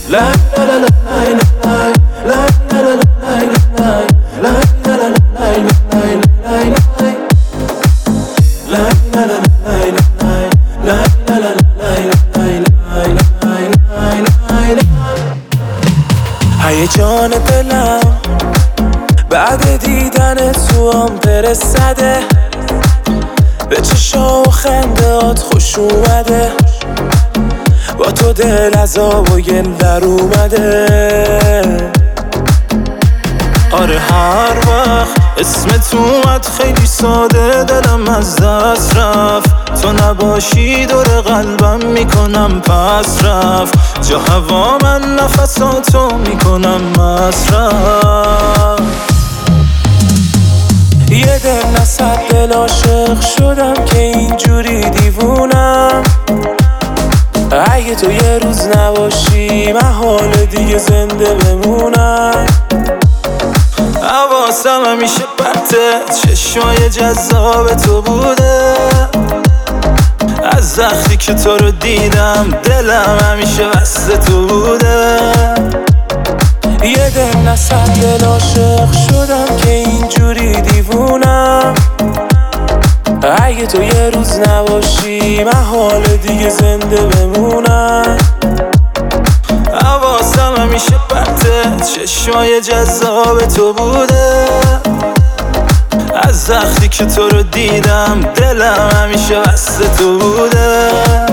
هیجان دلم بعد دیدن تو هم برسده، به چشا و خندهات خوش اومده، با تو دل از آب و گل در اومده. آره هر وقت اسم تو اومد خیلی ساده دلم از دست رفت، تو نباشی دور قلبم میکنم پس رفت، جا هوا من نفساتو میکنم مصرف. یه دل نصد دل عاشق شدم که اینجوری دیوونم، اگه تو یه روز نباشی محاله دیگه زنده بمونم. حواسم همیشه پرته، چشمای جذاب تو بوده، از وقتی که تو رو دیدم دلم همیشه وصل تو بوده. یه دل نصد دل عاشق شدم که اینجوری دیوونم، اگه تو یه روز نباشی محاله دیگه زنده بمونم. حواسم همیشه پرته، چشمای جذاب تو بوده، از وقتی که تو رو دیدم دلم همیشه وصل تو بوده.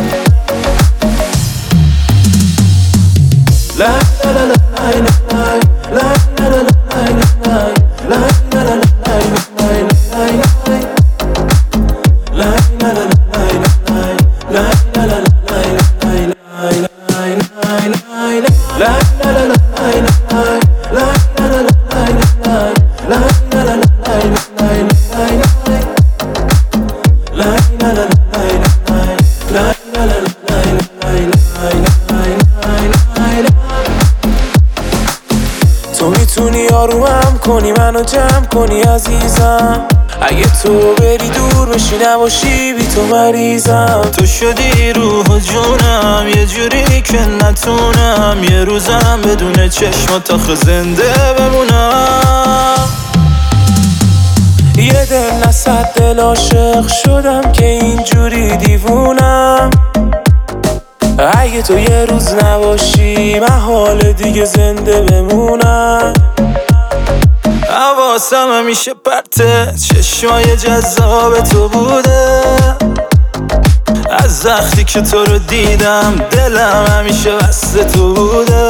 تو میتونی آرومم کنی منو جمع کنی عزیزم، اگه تو بری دور بشی نباشی بی تو مریضم. تو شدی روح و جونم یه جوری که نتونم یه روزم بدون چشمات آخه زنده بمونم. یه دل نصد دل عاشق شدم که اینجوری دیوونم، اگه تو یه روز نباشی محاله دیگه زنده بمونم. حواسم همیشه پرته، چشمای جذاب تو بوده، از وقتی که تو رو دیدم دلم همیشه وصل تو بوده.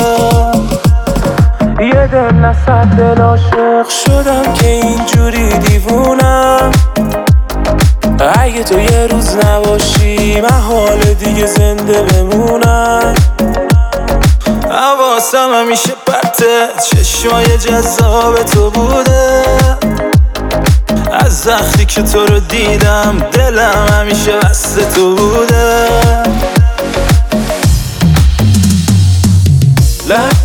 یه دل نصد دل عاشق شدم که اینجوری دیوونم، اگه تو یه روز نباشی محاله دیگه زنده بمونم. حواسم همیشه پرته، چشمای جذاب تو بوده، از وقتی که تو رو دیدم دلم همیشه وصل تو بوده.